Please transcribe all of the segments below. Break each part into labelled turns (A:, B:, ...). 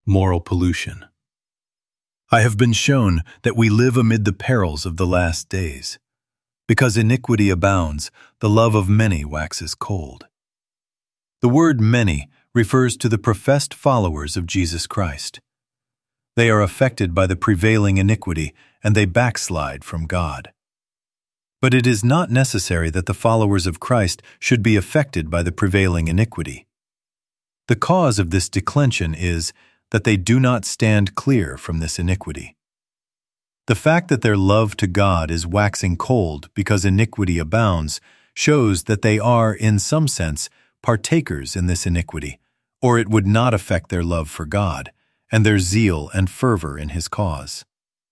A: Moral pollution. I have been shown that we live amid the perils of the last days. Because iniquity abounds, the love of many waxes cold. The word many refers to the professed followers of Jesus Christ. They are affected by the prevailing iniquity, and they backslide from God. But it is not necessary that the followers of Christ should be affected by the prevailing iniquity. The cause of this declension is that they do not stand clear from this iniquity. The fact that their love to God is waxing cold because iniquity abounds shows that they are, in some sense, partakers in this iniquity, or it would not affect their love for God and their zeal and fervor in His cause.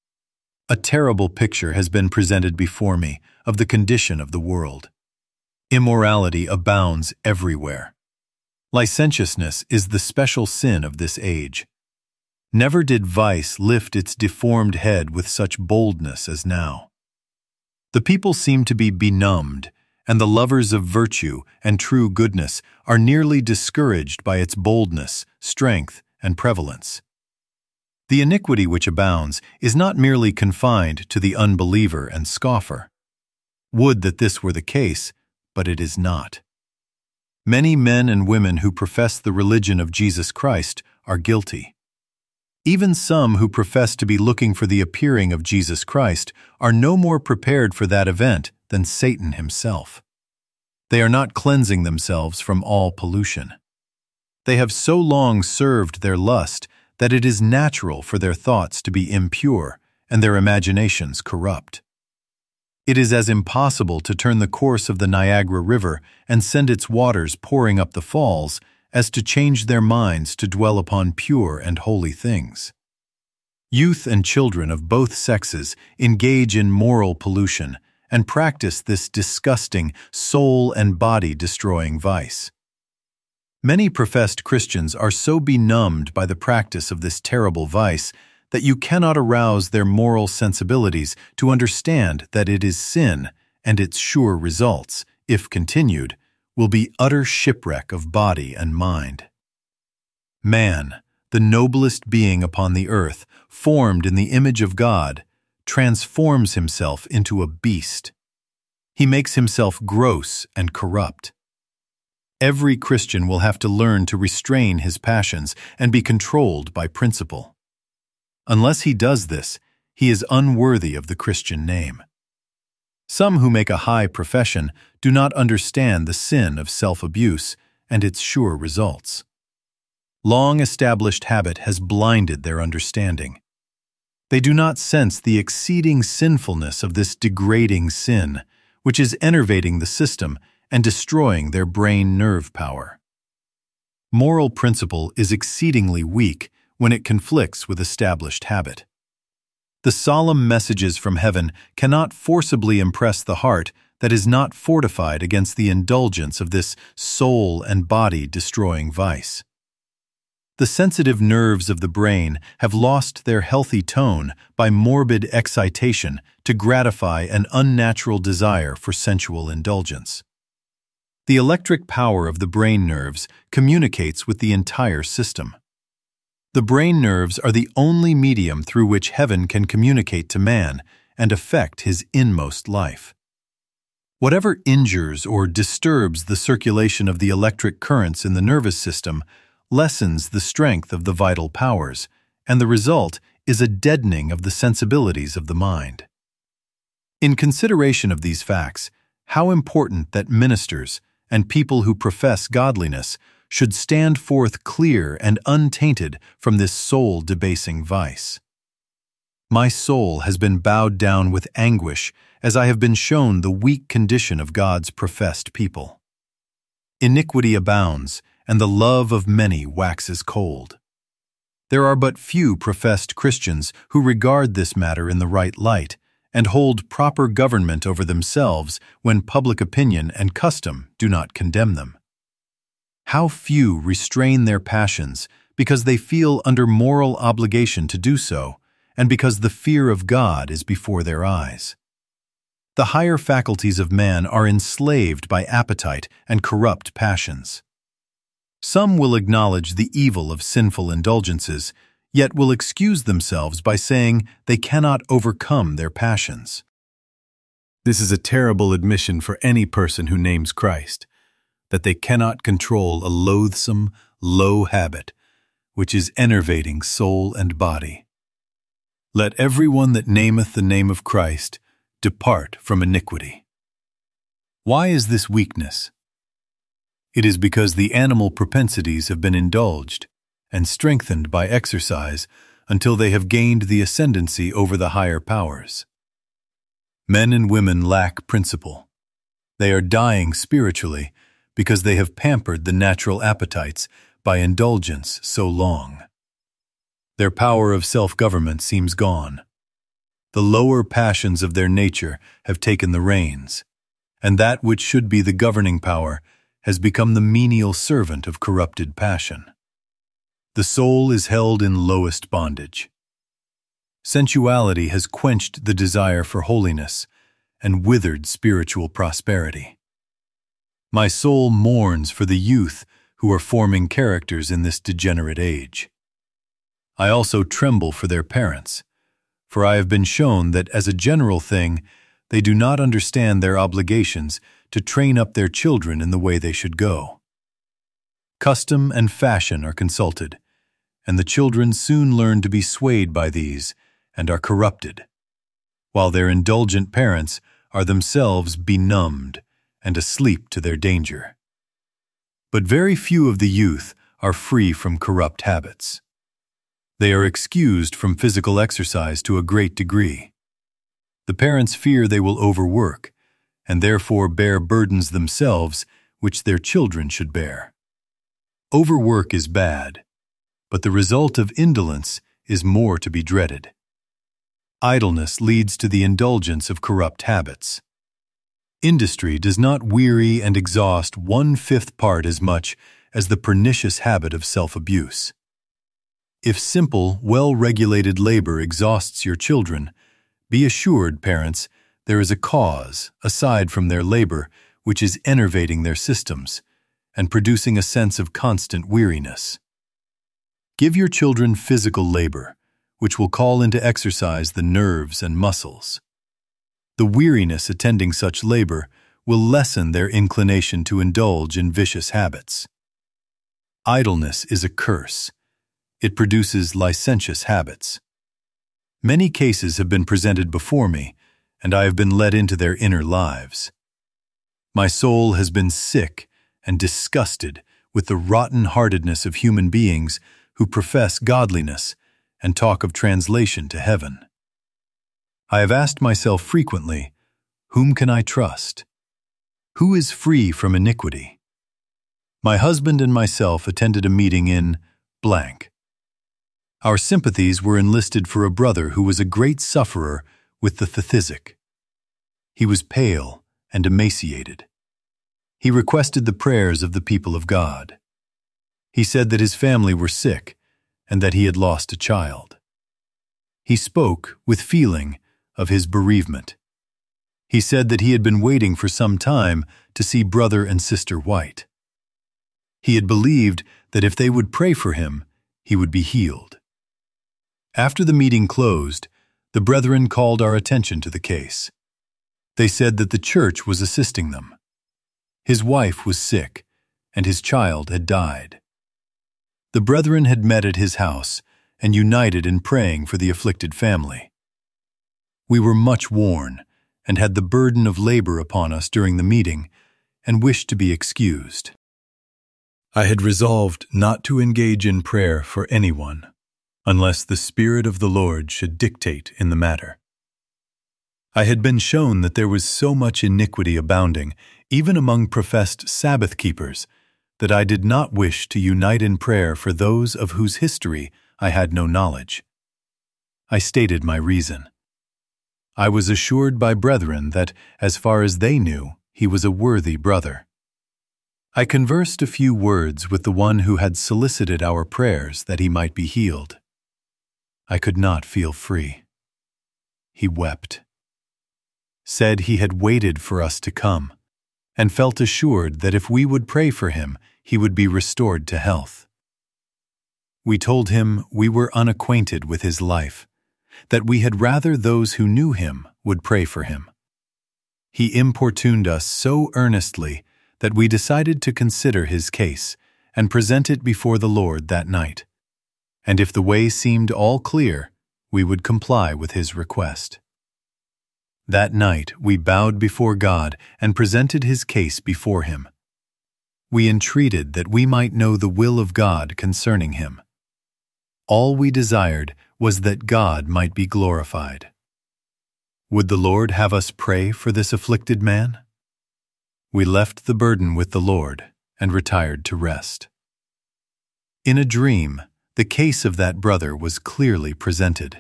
A: A terrible picture has been presented before me of the condition of the world. Immorality abounds everywhere. Licentiousness is the special sin of this age. Never did vice lift its deformed head with such boldness as now. The people seem to be benumbed, and the lovers of virtue and true goodness are nearly discouraged by its boldness, strength, and prevalence. The iniquity which abounds is not merely confined to the unbeliever and scoffer. Would that this were the case, but it is not. Many men and women who profess the religion of Jesus Christ are guilty. Even some who profess to be looking for the appearing of Jesus Christ are no more prepared for that event than Satan himself. They are not cleansing themselves from all pollution. They have so long served their lust that it is natural for their thoughts to be impure and their imaginations corrupt. It is as impossible to turn the course of the Niagara River and send its waters pouring up the falls as to change their minds to dwell upon pure and holy things. Youth and children of both sexes engage in moral pollution and practice this disgusting, soul and body destroying vice. Many professed Christians are so benumbed by the practice of this terrible vice that you cannot arouse their moral sensibilities to understand that it is sin, and its sure results, if continued, will be utter shipwreck of body and mind. Man, the noblest being upon the earth, formed in the image of God, transforms himself into a beast. He makes himself gross and corrupt. Every Christian will have to learn to restrain his passions and be controlled by principle. Unless he does this, he is unworthy of the Christian name. Some who make a high profession do not understand the sin of self-abuse and its sure results. Long-established habit has blinded their understanding. They do not sense the exceeding sinfulness of this degrading sin, which is enervating the system and destroying their brain nerve power. Moral principle is exceedingly weak when it conflicts with established habit. The solemn messages from heaven cannot forcibly impress the heart that is not fortified against the indulgence of this soul and body destroying vice. The sensitive nerves of the brain have lost their healthy tone by morbid excitation to gratify an unnatural desire for sensual indulgence. The electric power of the brain nerves communicates with the entire system. The brain nerves are the only medium through which heaven can communicate to man and affect his inmost life. Whatever injures or disturbs the circulation of the electric currents in the nervous system lessens the strength of the vital powers, and the result is a deadening of the sensibilities of the mind. In consideration of these facts, how important that ministers and people who profess godliness should stand forth clear and untainted from this soul-debasing vice. My soul has been bowed down with anguish as I have been shown the weak condition of God's professed people. Iniquity abounds, and the love of many waxes cold. There are but few professed Christians who regard this matter in the right light and hold proper government over themselves when public opinion and custom do not condemn them. How few restrain their passions because they feel under moral obligation to do so, and because the fear of God is before their eyes. The higher faculties of man are enslaved by appetite and corrupt passions. Some will acknowledge the evil of sinful indulgences, yet will excuse themselves by saying they cannot overcome their passions. This is a terrible admission for any person who names Christ, that they cannot control a loathsome, low habit, which is enervating soul and body. Let every one that nameth the name of Christ depart from iniquity. Why is this weakness? It is because the animal propensities have been indulged and strengthened by exercise until they have gained the ascendancy over the higher powers. Men and women lack principle. They are dying spiritually because they have pampered the natural appetites by indulgence so long. Their power of self-government seems gone. The lower passions of their nature have taken the reins, and that which should be the governing power has become the menial servant of corrupted passion. The soul is held in lowest bondage. Sensuality has quenched the desire for holiness and withered spiritual prosperity. My soul mourns for the youth who are forming characters in this degenerate age. I also tremble for their parents, for I have been shown that as a general thing, they do not understand their obligations to train up their children in the way they should go. Custom and fashion are consulted, and the children soon learn to be swayed by these and are corrupted, while their indulgent parents are themselves benumbed and asleep to their danger. But very few of the youth are free from corrupt habits. They are excused from physical exercise to a great degree. The parents fear they will overwork, and therefore bear burdens themselves which their children should bear. Overwork is bad, but the result of indolence is more to be dreaded. Idleness leads to the indulgence of corrupt habits. Industry does not weary and exhaust 1/5 part as much as the pernicious habit of self-abuse. If simple, well-regulated labor exhausts your children, be assured, parents, there is a cause, aside from their labor, which is enervating their systems and producing a sense of constant weariness. Give your children physical labor, which will call into exercise the nerves and muscles. The weariness attending such labor will lessen their inclination to indulge in vicious habits. Idleness is a curse. It produces licentious habits. Many cases have been presented before me, and I have been let into their inner lives. My soul has been sick and disgusted with the rotten-heartedness of human beings who profess godliness and talk of translation to heaven. I have asked myself frequently, whom can I trust? Who is free from iniquity? My husband and myself attended a meeting in blank. Our sympathies were enlisted for a brother who was a great sufferer with the phthisic. He was pale and emaciated. He requested the prayers of the people of God. He said that his family were sick and that he had lost a child. He spoke with feeling of his bereavement. He said that he had been waiting for some time to see Brother and Sister White. He had believed that if they would pray for him, he would be healed. After the meeting closed, the brethren called our attention to the case. They said that the church was assisting them. His wife was sick, and his child had died. The brethren had met at his house and united in praying for the afflicted family. We were much worn and had the burden of labor upon us during the meeting and wished to be excused. I had resolved not to engage in prayer for anyone unless the Spirit of the Lord should dictate in the matter. I had been shown that there was so much iniquity abounding, even among professed Sabbath keepers, that I did not wish to unite in prayer for those of whose history I had no knowledge. I stated my reason. I was assured by brethren that, as far as they knew, he was a worthy brother. I conversed a few words with the one who had solicited our prayers that he might be healed. I could not feel free. He wept, said he had waited for us to come, and felt assured that if we would pray for him, he would be restored to health. We told him we were unacquainted with his life, that we had rather those who knew him would pray for him. He importuned us so earnestly that we decided to consider his case and present it before the Lord that night, and if the way seemed all clear, we would comply with his request. That night we bowed before God and presented his case before him. We entreated that we might know the will of God concerning him. All we desired was that God might be glorified. Would the Lord have us pray for this afflicted man? We left the burden with the Lord and retired to rest. In a dream, the case of that brother was clearly presented.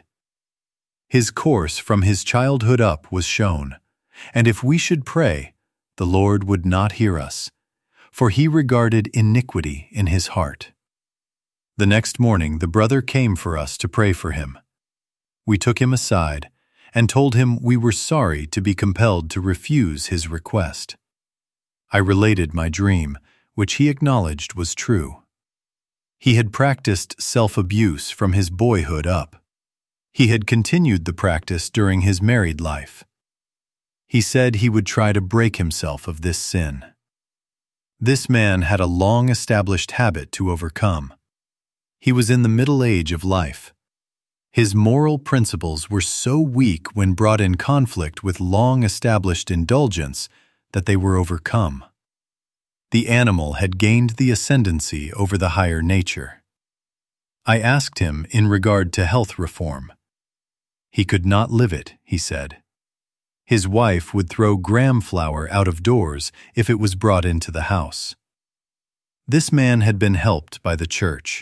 A: His course from his childhood up was shown, and if we should pray, the Lord would not hear us, for he regarded iniquity in his heart. The next morning the brother came for us to pray for him. We took him aside and told him we were sorry to be compelled to refuse his request. I related my dream, which he acknowledged was true. He had practiced self-abuse from his boyhood up. He had continued the practice during his married life. He said he would try to break himself of this sin. This man had a long-established habit to overcome. He was in the middle age of life. His moral principles were so weak when brought in conflict with long-established indulgence that they were overcome. The animal had gained the ascendancy over the higher nature. I asked him in regard to health reform. He could not live it, he said. His wife would throw gram flour out of doors if it was brought into the house. This man had been helped by the church.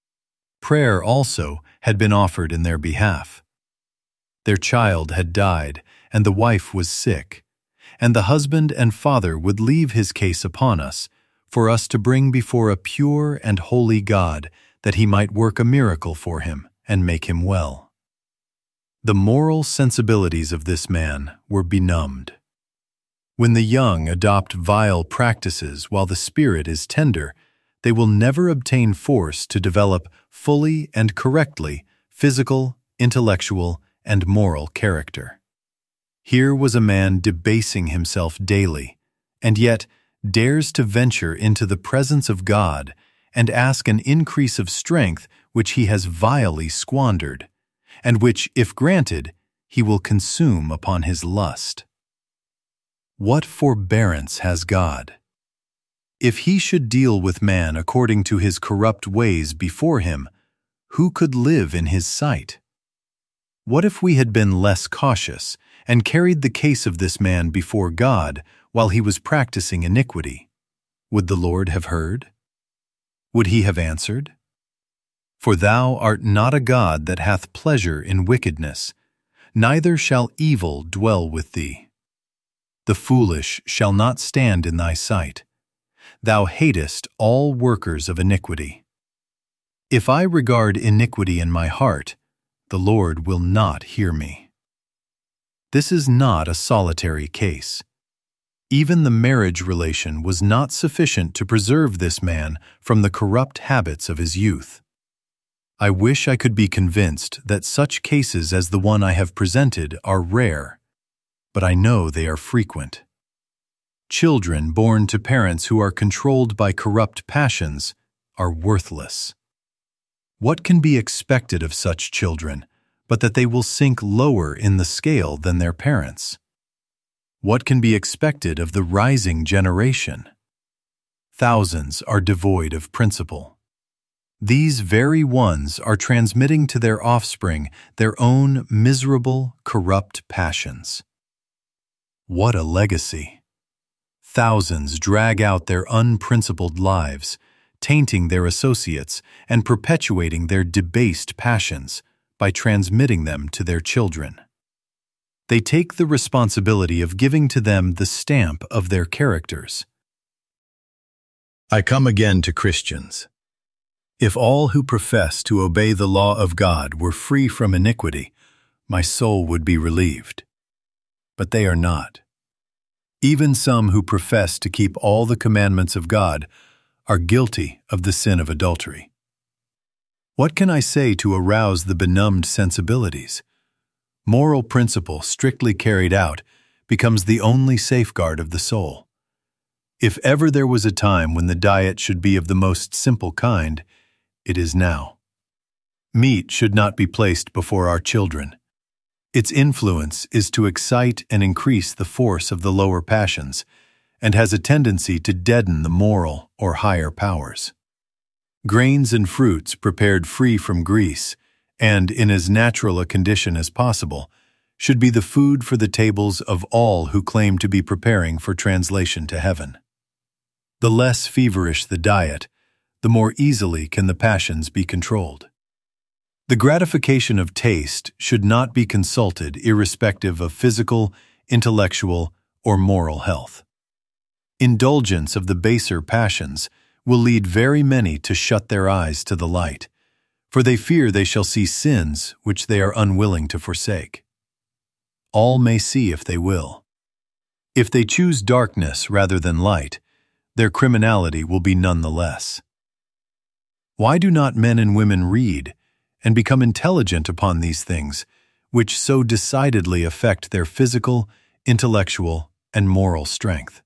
A: Prayer also had been offered in their behalf. Their child had died, and the wife was sick, and the husband and father would leave his case upon us, for us to bring before a pure and holy God, that he might work a miracle for him and make him well. The moral sensibilities of this man were benumbed. When the young adopt vile practices while the spirit is tender, they will never obtain force to develop fully and correctly physical, intellectual, and moral character. Here was a man debasing himself daily, and yet dares to venture into the presence of God and ask an increase of strength which he has vilely squandered, and which, if granted, he will consume upon his lust. What forbearance has God? If he should deal with man according to his corrupt ways before him, who could live in his sight? What if we had been less cautious and carried the case of this man before God while he was practicing iniquity? Would the Lord have heard? Would he have answered? For thou art not a God that hath pleasure in wickedness, neither shall evil dwell with thee. The foolish shall not stand in thy sight. Thou hatest all workers of iniquity. If I regard iniquity in my heart, the Lord will not hear me. This is not a solitary case. Even the marriage relation was not sufficient to preserve this man from the corrupt habits of his youth. I wish I could be convinced that such cases as the one I have presented are rare, but I know they are frequent. Children born to parents who are controlled by corrupt passions are worthless. What can be expected of such children but that they will sink lower in the scale than their parents? What can be expected of the rising generation? Thousands are devoid of principle. These very ones are transmitting to their offspring their own miserable, corrupt passions. What a legacy! Thousands drag out their unprincipled lives, tainting their associates and perpetuating their debased passions by transmitting them to their children. They take the responsibility of giving to them the stamp of their characters. I come again to Christians. If all who profess to obey the law of God were free from iniquity, my soul would be relieved. But they are not. Even some who profess to keep all the commandments of God are guilty of the sin of adultery. What can I say to arouse the benumbed sensibilities? Moral principle strictly carried out becomes the only safeguard of the soul. If ever there was a time when the diet should be of the most simple kind, it is now. Meat should not be placed before our children. Its influence is to excite and increase the force of the lower passions, and has a tendency to deaden the moral or higher powers. Grains and fruits prepared free from grease, and in as natural a condition as possible, should be the food for the tables of all who claim to be preparing for translation to heaven. The less feverish the diet, the more easily can the passions be controlled. The gratification of taste should not be consulted irrespective of physical, intellectual, or moral health. Indulgence of the baser passions will lead very many to shut their eyes to the light, for they fear they shall see sins which they are unwilling to forsake. All may see if they will. If they choose darkness rather than light, their criminality will be none the less. Why do not men and women read and become intelligent upon these things, which so decidedly affect their physical, intellectual, and moral strength?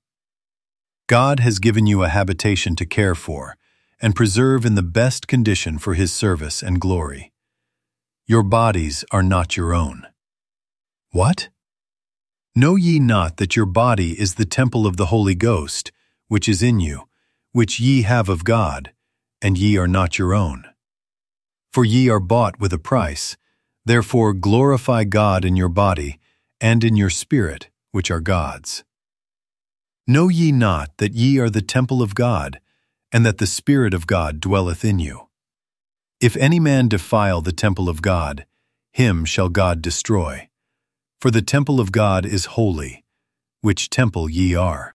A: God has given you a habitation to care for and preserve in the best condition for His service and glory. Your bodies are not your own. What? Know ye not that your body is the temple of the Holy Ghost, which is in you, which ye have of God, and ye are not your own? For ye are bought with a price, therefore glorify God in your body and in your spirit, which are God's. Know ye not that ye are the temple of God, and that the Spirit of God dwelleth in you? If any man defile the temple of God, him shall God destroy. For the temple of God is holy, which temple ye are.